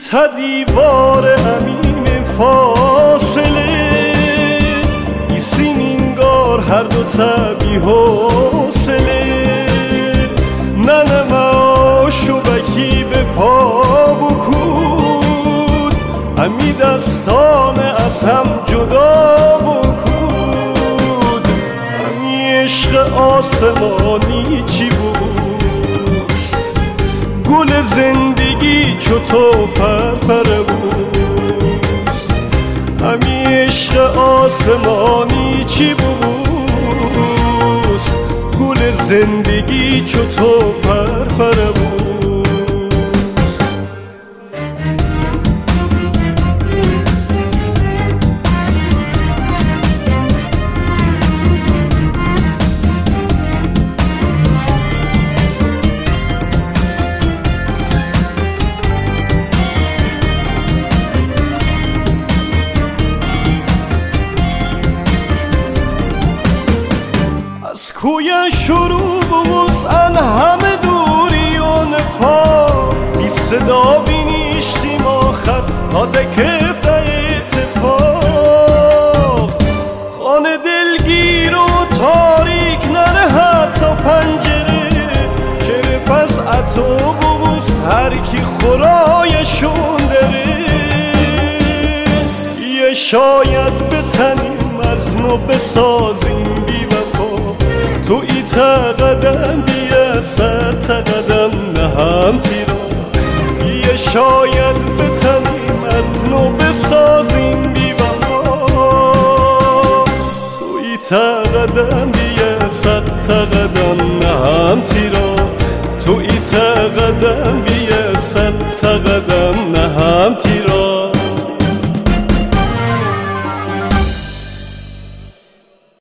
تا دیوار امین فاصله ایسیم اینگار هر دو تا بی حوصله ننما شبکی به پا بکود امی دستان از هم جدا بکود امی عشق آسمانی چی بوست گل زندگی چو تو پرپر بوست امی عشق آسمانی چی بوست گل زندگی چو تو پرپر بوست از کوی شروع بوسن همه دوری و نفاق بی صدا بینیشتیم آخر تا دکفت اتفاق خانه دلگیر و تاریک نره حتی پنجره چه پس اتو بوست هر کی خورایشون داره یه شاید بتنیم از نو بسازیم تو ای تا قدم بیا صد تا قدم نهم تیرا یه شاید بتنیم از نو بسازیم بی وفا تو ای تا قدم بیا صد تا قدم نهم تیرا تو ای تا قدم بیا صد تا قدم